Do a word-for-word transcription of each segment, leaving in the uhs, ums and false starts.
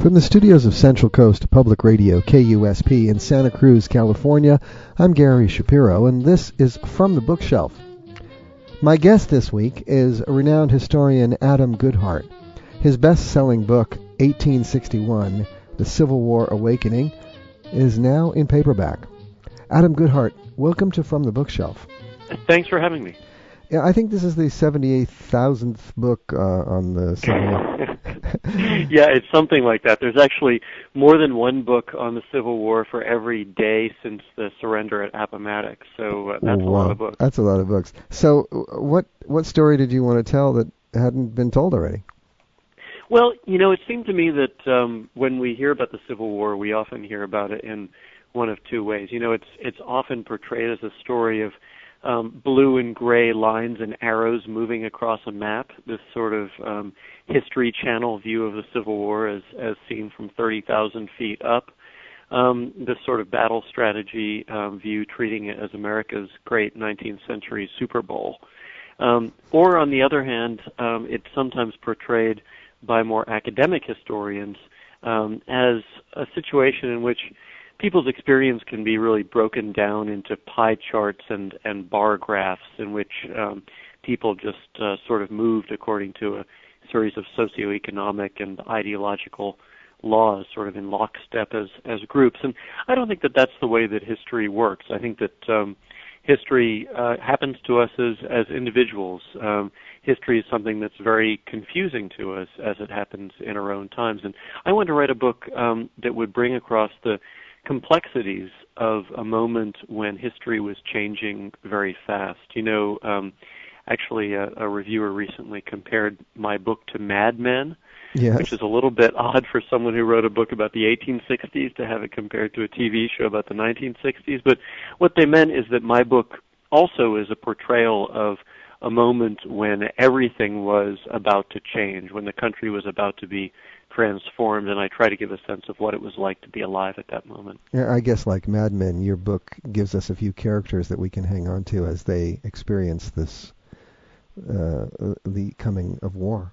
From the studios of Central Coast Public Radio, K U S P, in Santa Cruz, California, I'm Gary Shapiro, and this is From the Bookshelf. My guest this week is renowned historian Adam Goodhart. His best-selling book, eighteen sixty-one, The Civil War Awakening, is now in paperback. Adam Goodhart, welcome to From the Bookshelf. Thanks for having me. Yeah, I think this is the seventy-eight thousandth book uh, on the Civil War. Yeah, it's something like that. There's actually more than one book on the Civil War for every day since the surrender at Appomattox. So uh, that's wow. a lot of books. That's a lot of books. So what what story did you want to tell that hadn't been told already? Well, you know, it seemed to me that um, when we hear about the Civil War, we often hear about it in one of two ways. You know, it's it's often portrayed as a story of um, blue and gray lines and arrows moving across a map, this sort of um, History Channel view of the Civil War as, as seen from thirty thousand feet up. Um, this sort of battle strategy um, view, treating it as America's great nineteenth century Super Bowl. Um, or, on the other hand, um, it's sometimes portrayed by more academic historians um, as a situation in which people's experience can be really broken down into pie charts and, and bar graphs in which um, people just uh, sort of moved according to a series of socioeconomic and ideological laws sort of in lockstep as, as groups. And I don't think that that's the way that history works. I think that um, history uh, happens to us as, as individuals. Um, history is something that's very confusing to us as it happens in our own times. And I wanted to write a book um, that would bring across the complexities of a moment when history was changing very fast. You know, um, actually a, a reviewer recently compared my book to Mad Men, yes. which is a little bit odd for someone who wrote a book about the eighteen sixties to have it compared to a T V show about the nineteen sixties. But what they meant is that my book also is a portrayal of a moment when everything was about to change, when the country was about to be transformed, and I try to give a sense of what it was like to be alive at that moment. Yeah, I guess like Mad Men, your book gives us a few characters that we can hang on to as they experience this, uh, the coming of war.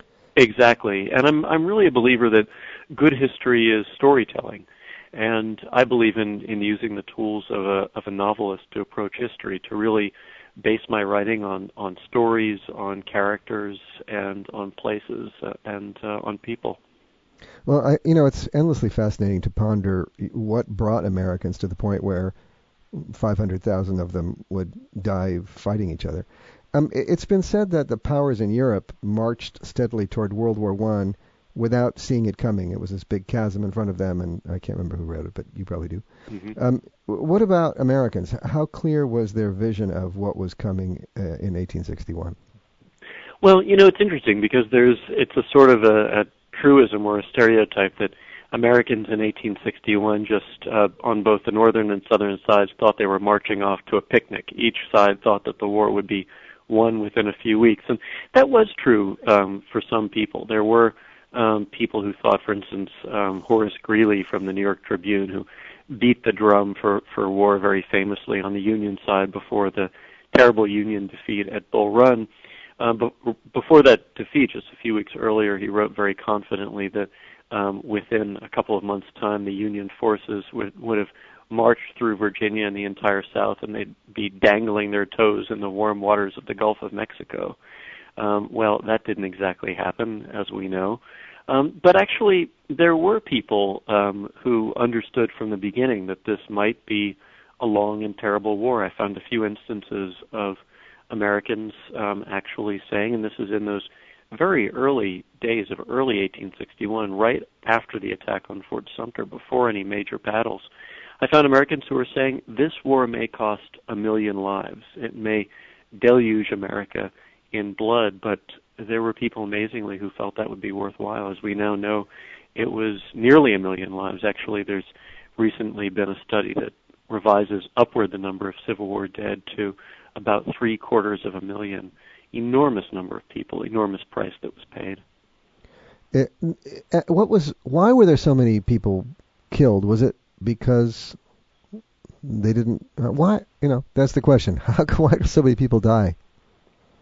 Exactly, and I'm I'm really a believer that good history is storytelling, and I believe in, in using the tools of a of a novelist to approach history, to really base my writing on, on stories, on characters, and on places, uh, and uh, on people. Well, I, you know, it's endlessly fascinating to ponder what brought Americans to the point where five hundred thousand of them would die fighting each other. Um, it's been said that the powers in Europe marched steadily toward World War One without seeing it coming. It was this big chasm in front of them, and I can't remember who wrote it, but you probably do. Mm-hmm. Um, what about Americans? How clear was their vision of what was coming uh, in eighteen sixty-one? Well, you know, it's interesting because there's it's a sort of a, a truism or a stereotype that Americans in eighteen sixty-one just uh, on both the northern and southern sides thought they were marching off to a picnic. Each side thought that the war would be won within a few weeks, and that was true um, for some people. There were um, people who thought, for instance, um, Horace Greeley from the New York Tribune, who beat the drum for, for war very famously on the Union side before the terrible Union defeat at Bull Run. Uh, but before that defeat, just a few weeks earlier, he wrote very confidently that um, within a couple of months' time, the Union forces would, would have marched through Virginia and the entire South, and they'd be dangling their toes in the warm waters of the Gulf of Mexico. Um, well, that didn't exactly happen, as we know. Um, but actually, there were people um, who understood from the beginning that this might be a long and terrible war. I found a few instances of Americans um, actually saying, and this is in those very early days of early eighteen sixty-one, right after the attack on Fort Sumter, before any major battles, I found Americans who were saying, this war may cost a million lives. It may deluge America in blood, but there were people, amazingly, who felt that would be worthwhile. As we now know, it was nearly a million lives. Actually, there's recently been a study that revises upward the number of Civil War dead to about three quarters of a million. Enormous number of people, enormous price that was paid. It, it, what was? Why were there so many people killed? Was it because they didn't? Uh, why? You know, that's the question. How? Why did so many people die?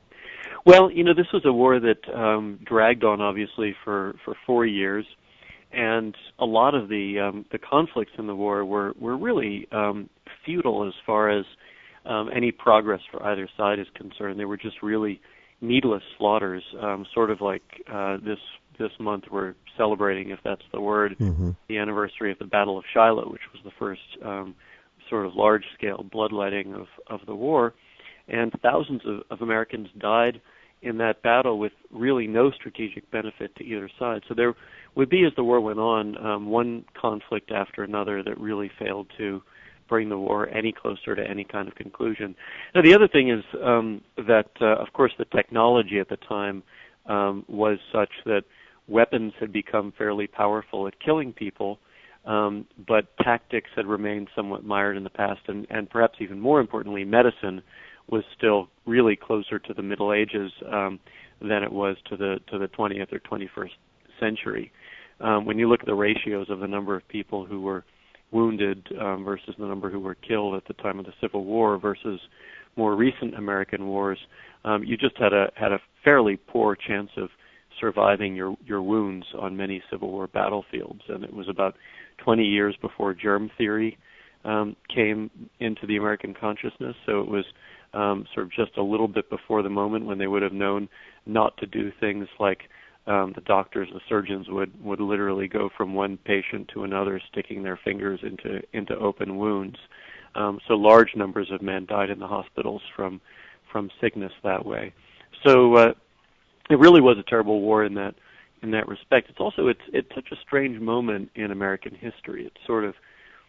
Well, you know, this was a war that um, dragged on, obviously, for, for four years. and a lot of the um, the conflicts in the war were were really um, futile as far as um, any progress for either side is concerned. They were just really needless slaughters, um, sort of like uh, this this month we're celebrating, if that's the word, mm-hmm. the anniversary of the Battle of Shiloh, which was the first um, sort of large-scale bloodletting of, of the war. And thousands of, of Americans died in that battle with really no strategic benefit to either side. So there would be, as the war went on, um, one conflict after another that really failed to bring the war any closer to any kind of conclusion. Now, the other thing is um, that, uh, of course, the technology at the time um, was such that weapons had become fairly powerful at killing people, um, but tactics had remained somewhat mired in the past, and, and perhaps even more importantly, medicine was still really closer to the Middle Ages um, than it was to the to the twentieth or twenty-first century. Um, when you look at the ratios of the number of people who were wounded um, versus the number who were killed at the time of the Civil War versus more recent American wars, um, you just had a had a fairly poor chance of surviving your your wounds on many Civil War battlefields. And it was about twenty years before germ theory um, came into the American consciousness, so it was um, sort of just a little bit before the moment when they would have known not to do things like um, the doctors, the surgeons would, would literally go from one patient to another, sticking their fingers into into open wounds. Um, so large numbers of men died in the hospitals from from sickness that way. So uh, it really was a terrible war in that in that respect. It's also it's it's such a strange moment in American history. It's sort of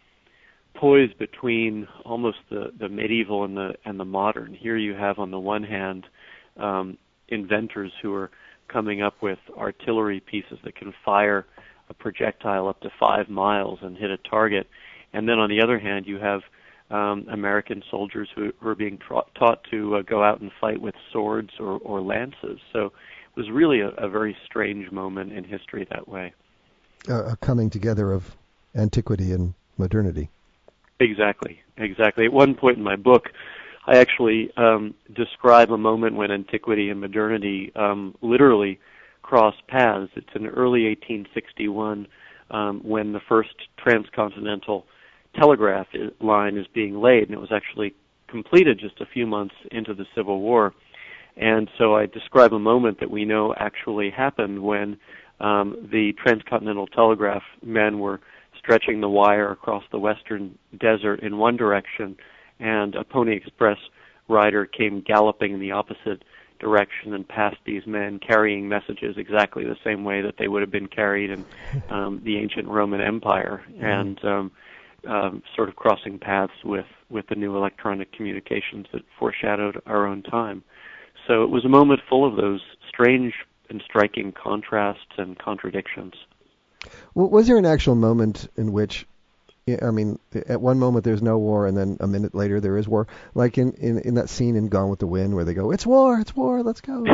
poised between almost the, the medieval and the and the modern. Here you have on the one hand um, inventors who are coming up with artillery pieces that can fire a projectile up to five miles and hit a target, and then on the other hand you have um, American soldiers who, who are being tra- taught to uh, go out and fight with swords or, or lances. So it was really a, a very strange moment in history that way. Uh, a coming together of antiquity and modernity. Exactly, exactly. At one point in my book, I actually um, describe a moment when antiquity and modernity um, literally crossed paths. It's in early eighteen sixty-one um, when the first transcontinental telegraph line is being laid, and it was actually completed just a few months into the Civil War. And so I describe a moment that we know actually happened when um, the transcontinental telegraph men were stretching the wire across the western desert in one direction, and a Pony Express rider came galloping in the opposite direction and passed these men carrying messages exactly the same way that they would have been carried in um, the ancient Roman Empire, mm-hmm. and um, um, sort of crossing paths with, with the new electronic communications that foreshadowed our own time. So it was a moment full of those strange and striking contrasts and contradictions. Well, was there an actual moment in which, I mean, at one moment there's no war, and then a minute later there is war, like in, in, in that scene in Gone with the Wind where they go, "It's war, it's war, let's go."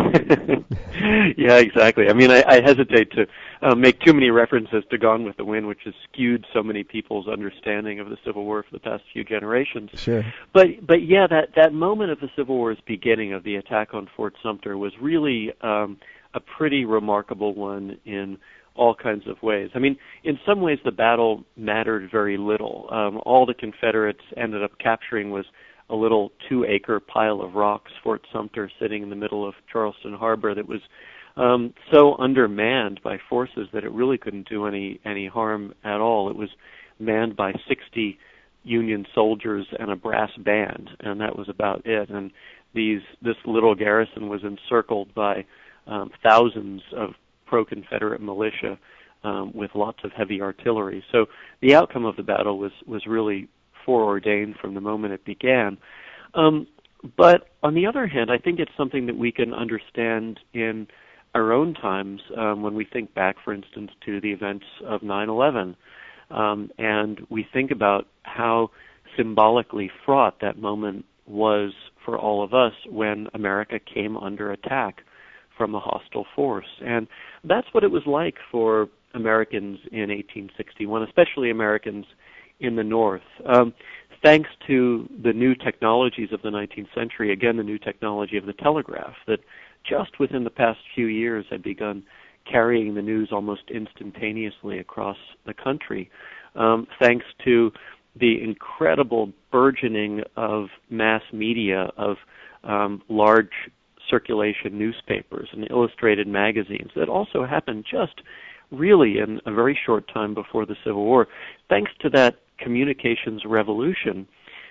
Yeah, exactly. I mean, I, I hesitate to uh, make too many references to Gone with the Wind, which has skewed so many people's understanding of the Civil War for the past few generations. Sure. But but yeah, that, that moment of the Civil War's beginning, of the attack on Fort Sumter, was really um, a pretty remarkable one in all kinds of ways. I mean, in some ways the battle mattered very little. Um, all the Confederates ended up capturing was a little two-acre pile of rocks, Fort Sumter, sitting in the middle of Charleston Harbor, that was um, so undermanned by forces that it really couldn't do any, any harm at all. It was manned by sixty Union soldiers and a brass band, and that was about it. And these this little garrison was encircled by um, thousands of pro-Confederate militia um, with lots of heavy artillery. So the outcome of the battle was, was really foreordained from the moment it began. Um, but on the other hand, I think it's something that we can understand in our own times um, when we think back, for instance, to the events of nine eleven. Um, and we think about how symbolically fraught that moment was for all of us when America came under attack from a hostile force. And that's what it was like for Americans in eighteen sixty-one, especially Americans in the North. Um, thanks to the new technologies of the nineteenth century, again, the new technology of the telegraph that just within the past few years had begun carrying the news almost instantaneously across the country, um, thanks to the incredible burgeoning of mass media, of um, large circulation newspapers and illustrated magazines that also happened just really in a very short time before the Civil War. Thanks to that communications revolution,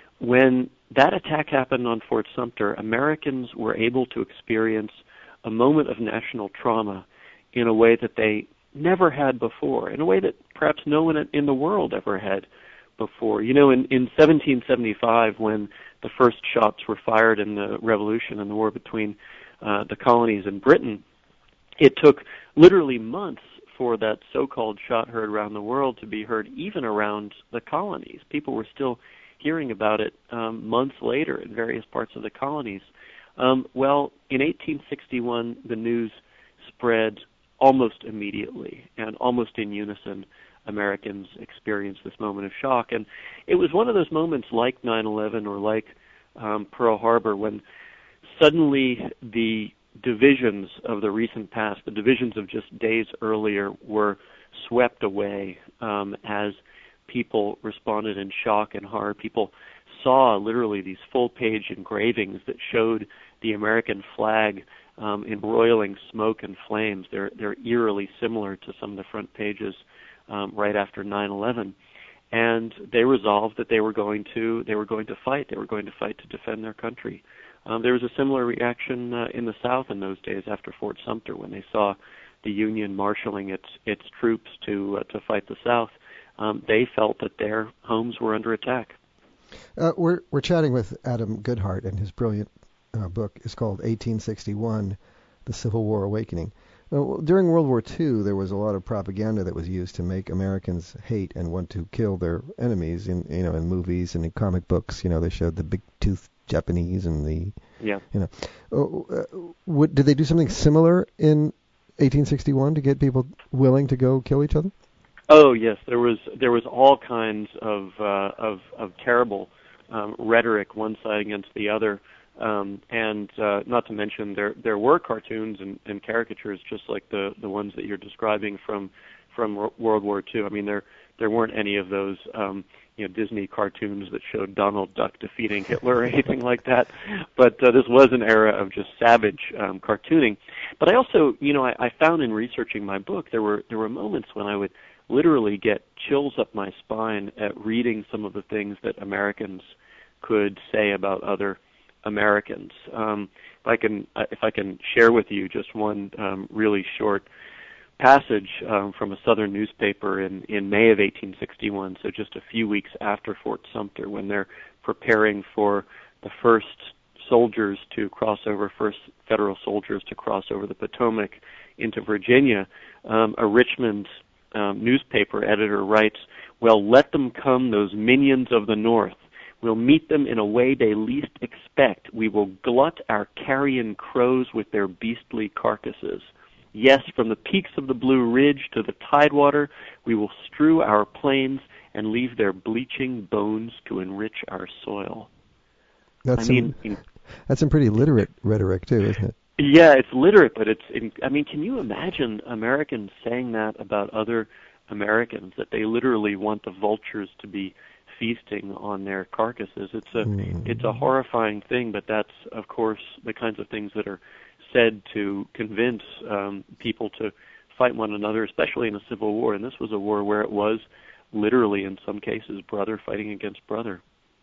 when that attack happened on Fort Sumter, Americans were able to experience a moment of national trauma in a way that they never had before, in a way that perhaps no one in the world ever had before. You know, in, in seventeen seventy-five, when the first shots were fired in the Revolution and the war between uh, the colonies and Britain, it took literally months for that so-called shot heard around the world to be heard even around the colonies. People were still hearing about it um, months later in various parts of the colonies. Um, well, in eighteen sixty-one, the news spread almost immediately, and almost in unison, Americans experienced this moment of shock. And it was one of those moments like nine eleven or like um, Pearl Harbor, when suddenly the divisions of the recent past, the divisions of just days earlier, were swept away um, as people responded in shock and horror. People saw literally these full-page engravings that showed the American flag um, embroiling smoke and flames. They're they're eerily similar to some of the front pages um, right after nine eleven, and they resolved that they were going to they were going to fight. They were going to fight to defend their country. Um, there was a similar reaction uh, in the South in those days after Fort Sumter, when they saw the Union marshaling its its troops to uh, to fight the South. Um, they felt that their homes were under attack. Uh, we're we're chatting with Adam Goodhart, and his brilliant uh, book is called eighteen sixty-one, The Civil War Awakening. Now, during World War Two, there was a lot of propaganda that was used to make Americans hate and want to kill their enemies. In you know, in movies and in comic books, you know, they showed the big-toothed Japanese and the yeah. You know, uh, what, did they do something similar in eighteen sixty-one to get people willing to go kill each other? Oh yes, there was there was all kinds of uh, of, of terrible um, rhetoric, one side against the other, um, and uh, not to mention there there were cartoons and, and caricatures just like the, the ones that you're describing from from World War Two. I mean, there there weren't any of those um, you know Disney cartoons that showed Donald Duck defeating Hitler or anything like that. But uh, this was an era of just savage um, cartooning. But I also, you know, I, I found in researching my book there were there were moments when I would literally get chills up my spine at reading some of the things that Americans could say about other Americans. Um, if I can, if I can share with you just one um, really short passage um, from a Southern newspaper in, in May of eighteen sixty-one, so just a few weeks after Fort Sumter, when they're preparing for the first soldiers to cross over, first federal soldiers to cross over the Potomac into Virginia, um, a Richmond Um, newspaper editor writes, "Well, let them come, those minions of the North. We'll meet them in a way they least expect. We will glut our carrion crows with their beastly carcasses. Yes, from the peaks of the Blue Ridge to the Tidewater, we will strew our plains and leave their bleaching bones to enrich our soil." That's I some, mean, in, that's some pretty literate rhetoric too, isn't it? Yeah, it's literate, but it's, in, I mean, can you imagine Americans saying that about other Americans, that they literally want the vultures to be feasting on their carcasses? It's a, mm. it's a horrifying thing, but that's, of course, the kinds of things that are said to convince um, people to fight one another, especially in a civil war. And this was a war where it was literally, in some cases, brother fighting against brother.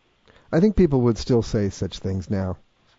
I think people would still say such things now.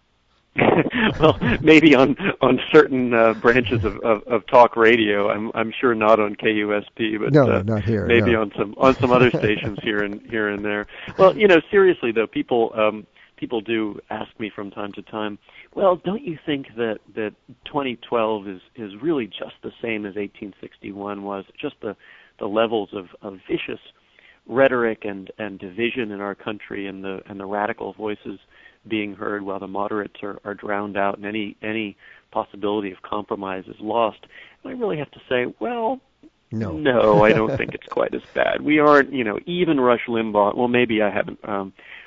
Well, maybe on on certain uh, branches of, of, of talk radio. I'm I'm sure not on K U S P, but no, uh, not here. Maybe no. on some on some other stations here and here and there. Well, you know, seriously though, people um, people do ask me from time to time, well, don't you think that that twenty twelve is is really just the same as eighteen sixty-one was? Just the the levels of, of vicious rhetoric and, and division in our country, and the and the radical voices being heard while the moderates are, are drowned out, and any any possibility of compromise is lost. And I really have to say, well, no, no, I don't think it's quite as bad. We aren't, you know, even Rush Limbaugh. Well, maybe I haven't um,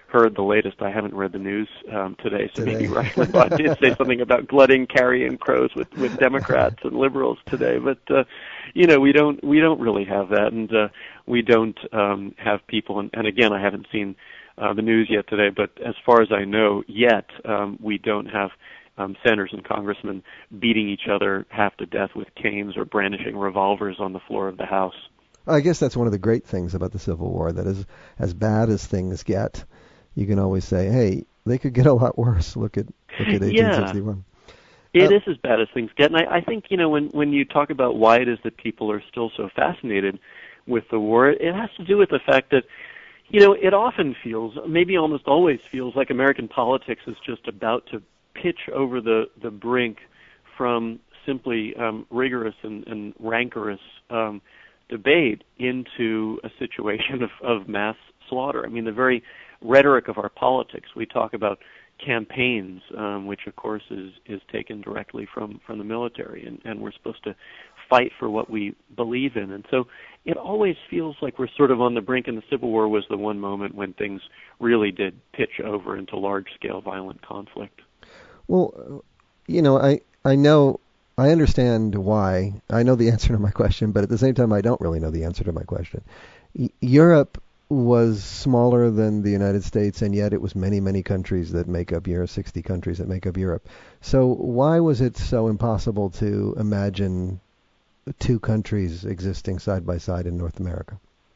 heard the latest. I haven't read the news um, today, so today. maybe Rush Limbaugh did say something about glutting carrying crows with, with Democrats and liberals today. But uh, you know, we don't we don't really have that, and uh, we don't um, have people. And, and again, I haven't seen uh, the news yet today, but as far as I know, yet um, we don't have um, senators and congressmen beating each other half to death with canes or brandishing revolvers on the floor of the House. I guess that's one of the great things about the Civil War, that is, as bad as things get, you can always say, hey, they could get a lot worse. Look at look at eighteen sixty-one. Yeah. It uh, is as bad as things get. And I, I think, you know, when, when you talk about why it is that people are still so fascinated with the war, it has to do with the fact that, you know, it often feels, maybe almost always feels, like American politics is just about to pitch over the, the brink from simply um, rigorous and, and rancorous um debate into a situation of, of mass slaughter. I mean, the very rhetoric of our politics, we talk about campaigns, um, which of course is, is taken directly from, from the military, and, and we're supposed to fight for what we believe in. And so it always feels like we're sort of on the brink, and the Civil War was the one moment when things really did pitch over into large-scale violent conflict. Well, you know, I, I know... I understand why. I know the answer to my question, but at the same time, I don't really know the answer to my question. E- Europe was smaller than the United States, and yet it was many, many countries that make up Europe, sixty countries that make up Europe. So why was it so impossible to imagine two countries existing side by side in North America?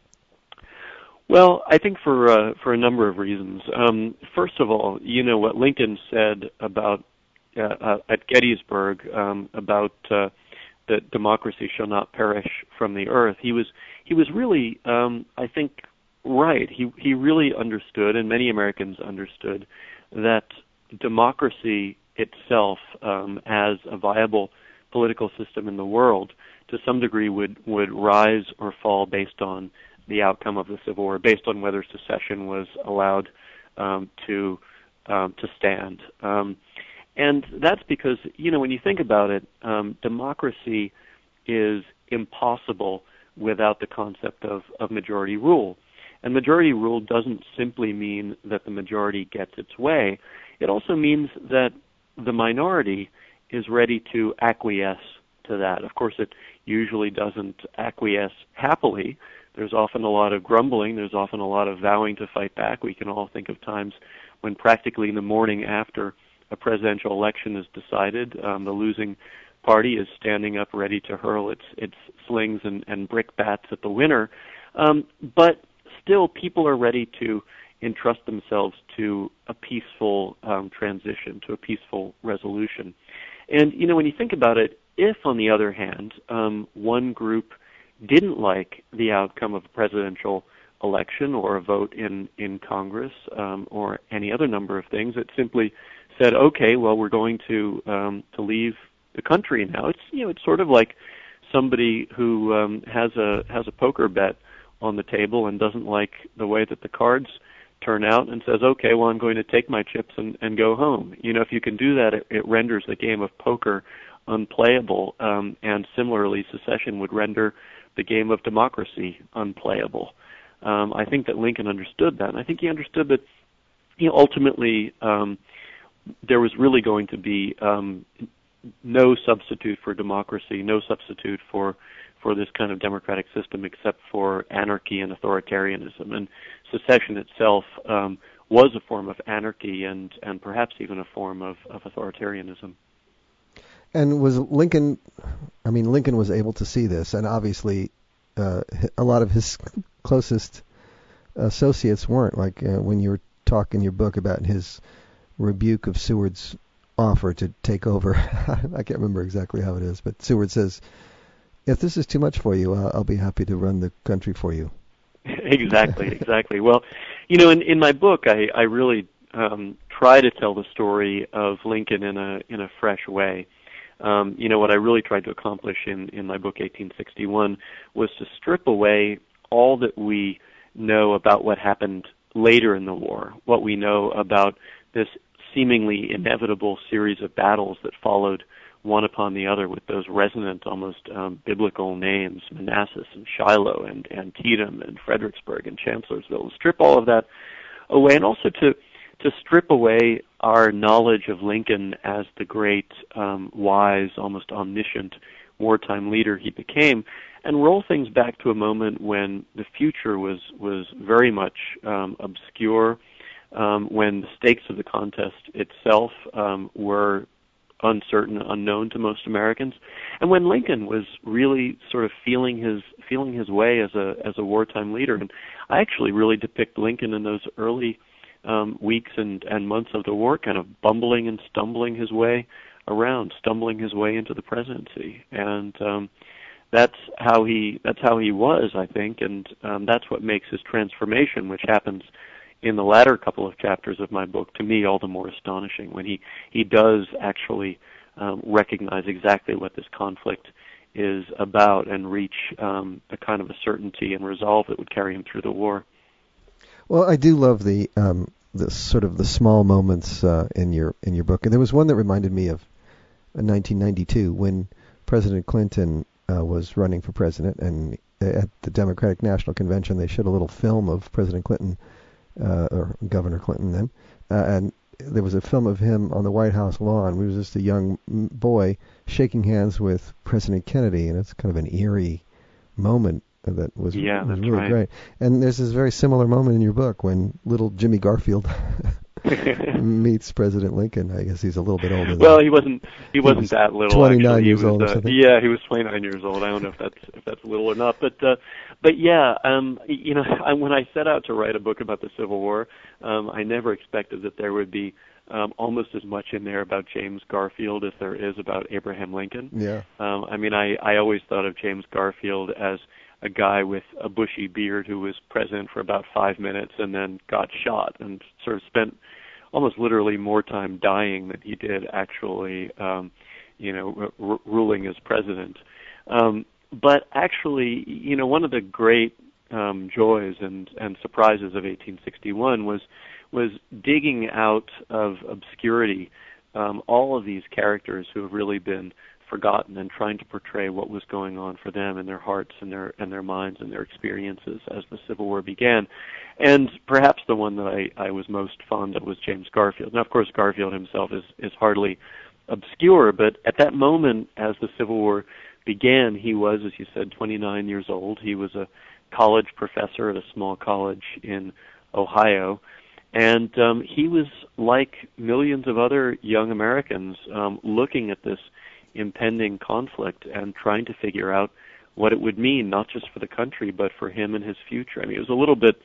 Well, I think for uh, for a number of reasons. Um, first of all, you know what Lincoln said about Uh, uh, at Gettysburg um, about uh, that democracy shall not perish from the earth. He was he was really, um, I think, right. He he really understood, and many Americans understood, that democracy itself, um, as a viable political system in the world, to some degree would would rise or fall based on the outcome of the Civil War, based on whether secession was allowed um, to um, to stand. Um, And that's because, you know, when you think about it, um, democracy is impossible without the concept of, of majority rule. And majority rule doesn't simply mean that the majority gets its way. It also means that the minority is ready to acquiesce to that. Of course, it usually doesn't acquiesce happily. There's often a lot of grumbling. There's often a lot of vowing to fight back. We can all think of times when practically in the morning after a presidential election is decided, um, the losing party is standing up ready to hurl its its slings and, and brickbats at the winner. Um, but still, people are ready to entrust themselves to a peaceful um, transition, to a peaceful resolution. And, you know, when you think about it, if, on the other hand, um, one group didn't like the outcome of a presidential election or a vote in, in Congress um, or any other number of things, it simply said, okay, well, we're going to um, to leave the country now. It's you know, it's sort of like somebody who um, has a has a poker bet on the table and doesn't like the way that the cards turn out and says, okay, well, I'm going to take my chips and, and go home. You know, if you can do that, it, it renders the game of poker unplayable, um, and similarly, secession would render the game of democracy unplayable. Um, I think that Lincoln understood that, and I think he understood that, you know, ultimately um, there was really going to be um, no substitute for democracy, no substitute for for this kind of democratic system except for anarchy and authoritarianism. And secession itself um, was a form of anarchy and, and perhaps even a form of, of authoritarianism. And was Lincoln, I mean, Lincoln was able to see this, and obviously uh, a lot of his closest associates weren't. Like uh, when you were talking in your book about his rebuke of Seward's offer to take over, I can't remember exactly how it is, but Seward says, if this is too much for you, uh, I'll be happy to run the country for you. Exactly, exactly. Well, you know, in, in my book, I, I really um, try to tell the story of Lincoln in a in a fresh way. Um, you know, what I really tried to accomplish in, in my book, eighteen sixty-one, was to strip away all that we know about what happened later in the war, what we know about this seemingly inevitable series of battles that followed one upon the other with those resonant, almost um, biblical names, Manassas and Shiloh and Antietam and Fredericksburg and Chancellorsville. Strip all of that away, and also to to strip away our knowledge of Lincoln as the great, um, wise, almost omniscient wartime leader he became, and roll things back to a moment when the future was was very much um, obscure, um, when the stakes of the contest itself um, were uncertain, unknown to most Americans, and when Lincoln was really sort of feeling his feeling his way as a as a wartime leader. And I actually really depict Lincoln in those early um, weeks and, and months of the war, kind of bumbling and stumbling his way around, stumbling his way into the presidency, and um, that's how he that's how he was, I think, and um, that's what makes his transformation, which happens in the latter couple of chapters of my book, to me all the more astonishing, when he he does actually um, recognize exactly what this conflict is about and reach um, a kind of a certainty and resolve that would carry him through the war. Well, I do love the um, the sort of the small moments uh, in your in your book, and there was one that reminded me of nineteen ninety-two when President Clinton uh, was running for president, and at the Democratic National Convention they showed a little film of President Clinton, uh, or Governor Clinton then, uh, and there was a film of him on the White House lawn. He was just a young boy shaking hands with President Kennedy, and it's kind of an eerie moment that was, yeah, was that's really right. great. And there's this very similar moment in your book when little Jimmy Garfield meets President Lincoln. I guess he's a little bit older than Well, he wasn't. He wasn't was that little. twenty-nine actually. years he was, old or uh, something. Yeah, he was twenty-nine years old. I don't know if that's if that's little or not, but uh, but yeah, um, you know, I, when I set out to write a book about the Civil War, um, I never expected that there would be um, almost as much in there about James Garfield as there is about Abraham Lincoln. Yeah. Um, I mean, I I always thought of James Garfield as a guy with a bushy beard who was president for about five minutes and then got shot and sort of spent almost literally more time dying than he did actually, um, you know, r- ruling as president. Um, but actually, you know, one of the great um, joys and, and surprises of eighteen sixty-one was was digging out of obscurity um, all of these characters who have really been forgotten and trying to portray what was going on for them in their hearts and their and their minds and their experiences as the Civil War began. And perhaps the one that I, I was most fond of was James Garfield. Now, of course, Garfield himself is, is hardly obscure, but at that moment as the Civil War began, he was, as you said, twenty-nine years old. He was a college professor at a small college in Ohio. And um, he was, like millions of other young Americans, um, looking at this impending conflict and trying to figure out what it would mean, not just for the country, but for him and his future. I mean, it was a little bit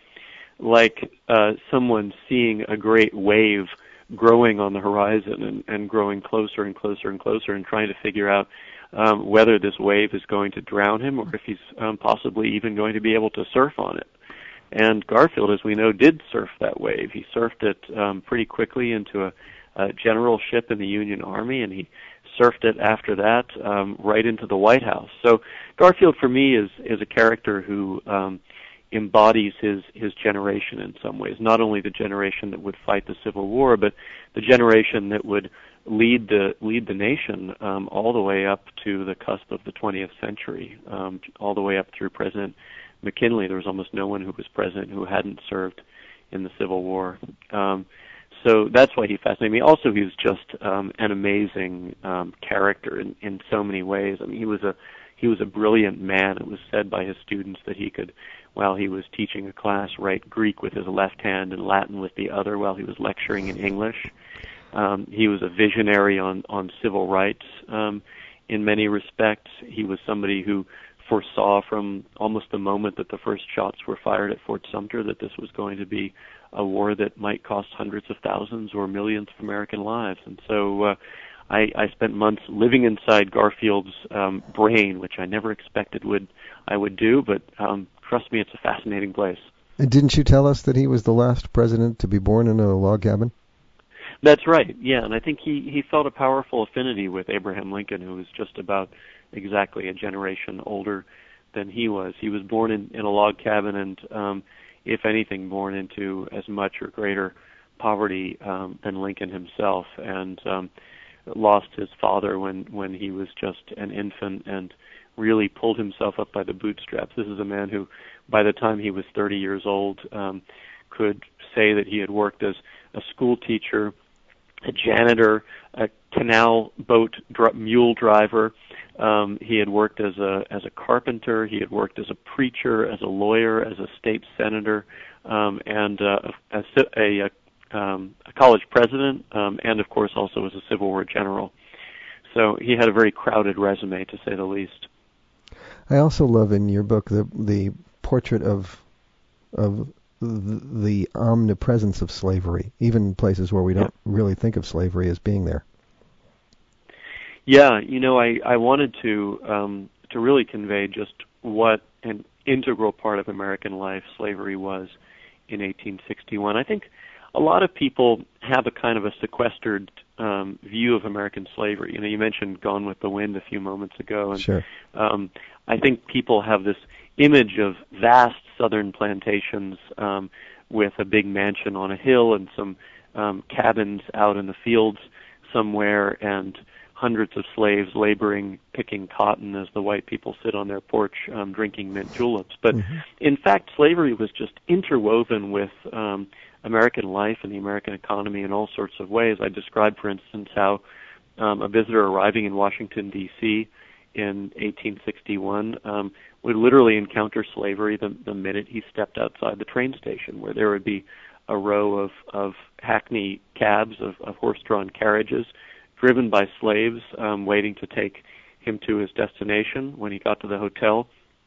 like uh, someone seeing a great wave growing on the horizon and, and growing closer and closer and closer and trying to figure out um, whether this wave is going to drown him or if he's um, possibly even going to be able to surf on it. And Garfield, as we know, did surf that wave. He surfed it um, pretty quickly into a, a generalship in the Union Army, and he surfed it after that um, right into the White House. So Garfield, for me, is is a character who um, embodies his his generation in some ways. Not only the generation that would fight the Civil War, but the generation that would lead the lead the nation um, all the way up to the cusp of the twentieth century, um, all the way up through President McKinley. There was almost no one who was president who hadn't served in the Civil War. Um, So that's why he fascinated me. Also, he was just um, an amazing um, character in, in so many ways. I mean, he was a he was a brilliant man. It was said by his students that he could, while he was teaching a class, write Greek with his left hand and Latin with the other while he was lecturing in English. Um, he was a visionary on, on civil rights um, in many respects. He was somebody who foresaw from almost the moment that the first shots were fired at Fort Sumter that this was going to be a war that might cost hundreds of thousands or millions of American lives. And so uh, I, I spent months living inside Garfield's um, brain, which I never expected would I would do, but um, trust me, it's a fascinating place. And didn't you tell us that he was the last president to be born in a log cabin? That's right, yeah, and I think he, he felt a powerful affinity with Abraham Lincoln, who was just about exactly a generation older than he was. He was born in, in a log cabin and, um, if anything, born into as much or greater poverty um, than Lincoln himself, and um, lost his father when, when he was just an infant and really pulled himself up by the bootstraps. This is a man who, by the time he was thirty years old, um, could say that he had worked as a school teacher, a janitor, a canal boat dr- mule driver. Um, he had worked as a as a carpenter. He had worked as a preacher, as a lawyer, as a state senator, um, and uh, as a, a, um, a college president, um, and of course also as a Civil War general. So he had a very crowded resume, to say the least. I also love in your book the the portrait of of the omnipresence of slavery, even in places where we don't yeah. really think of slavery as being there. Yeah, you know, I, I wanted to um, to really convey just what an integral part of American life slavery was in eighteen sixty-one. I think a lot of people have a kind of a sequestered um, view of American slavery. You know, you mentioned Gone with the Wind a few moments ago, and sure. um, I think people have this image of vast southern plantations um, with a big mansion on a hill and some um, cabins out in the fields somewhere, and hundreds of slaves laboring, picking cotton as the white people sit on their porch um, drinking mint juleps. But mm-hmm. in fact, slavery was just interwoven with um, American life and the American economy in all sorts of ways. I described, for instance, how um, a visitor arriving in Washington, D C in eighteen sixty-one um, would literally encounter slavery the, the minute he stepped outside the train station, where there would be a row of, of hackney cabs, of, of horse-drawn carriages, driven by slaves um, waiting to take him to his destination. When he got to the hotel,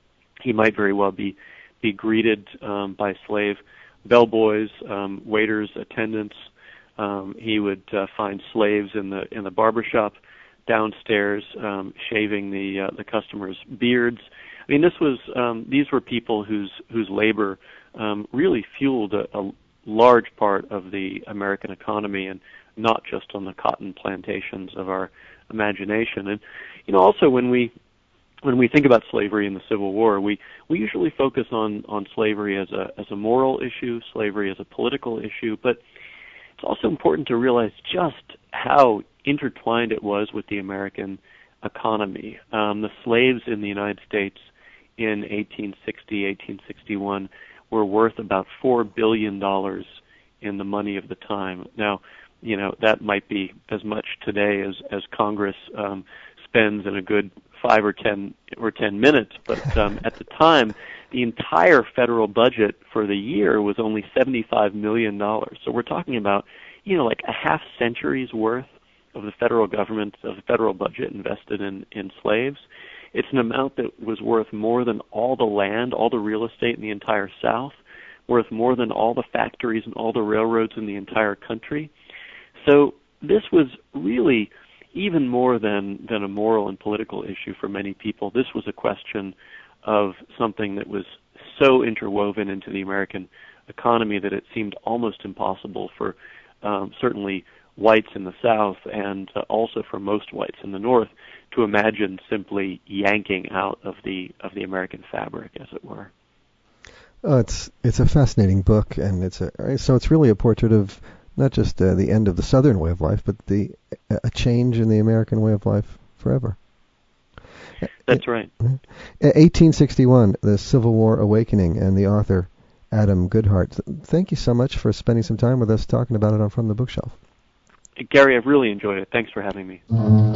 he might very well be be greeted um, by slave bellboys, um, waiters, attendants. Um, he would uh, find slaves in the in the barbershop downstairs, um, shaving the uh, the customers' beards. I mean, this was um, these were people whose whose labor um, really fueled a, a large part of the American economy, and not just on the cotton plantations of our imagination. And you know, also when we when we think about slavery in the Civil War, we, we usually focus on, on slavery as a as a moral issue, slavery as a political issue, but it's also important to realize just how intertwined it was with the American economy. Um, the slaves in the United States in eighteen sixty, eighteen sixty-one were worth about four billion dollars in the money of the time. Now, you know, that might be as much today as, as Congress um, spends in a good five or ten or ten minutes, but um, at the time, the entire federal budget for the year was only seventy-five million dollars. So we're talking about, you know, like a half century's worth of the federal government, of the federal budget invested in, in slaves. It's an amount that was worth more than all the land, all the real estate in the entire South, worth more than all the factories and all the railroads in the entire country. So this was really even more than, than a moral and political issue for many people. This was a question of something that was so interwoven into the American economy that it seemed almost impossible for um, certainly whites in the South and uh, also for most whites in the North to imagine simply yanking out of the of the American fabric, as it were. Oh, it's it's a fascinating book, and it's a so it's really a portrait of not just uh, the end of the Southern way of life, but the a change in the American way of life forever. That's right. eighteen sixty-one, the Civil War Awakening, and the author Adam Goodhart. Thank you so much for spending some time with us talking about it on From the Bookshelf. Gary, I've really enjoyed it. Thanks for having me.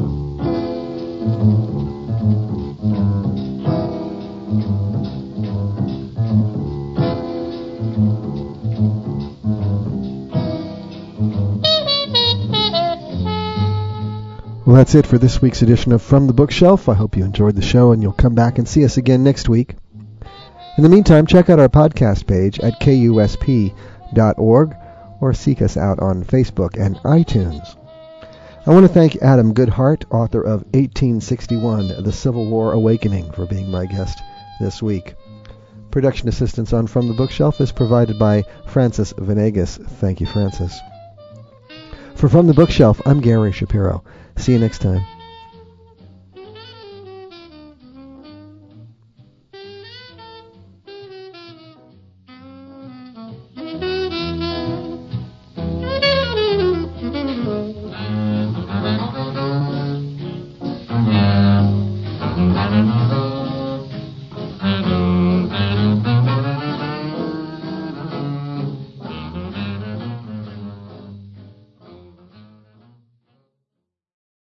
Well, that's it for this week's edition of From the Bookshelf. I hope you enjoyed the show, and you'll come back and see us again next week. In the meantime, check out our podcast page at K U S P dot org or seek us out on Facebook and iTunes. I want to thank Adam Goodhart, author of eighteen sixty-one, The Civil War Awakening, for being my guest this week. Production assistance on From the Bookshelf is provided by Francis Venegas. Thank you, Francis. For From the Bookshelf, I'm Gary Shapiro. See you next time.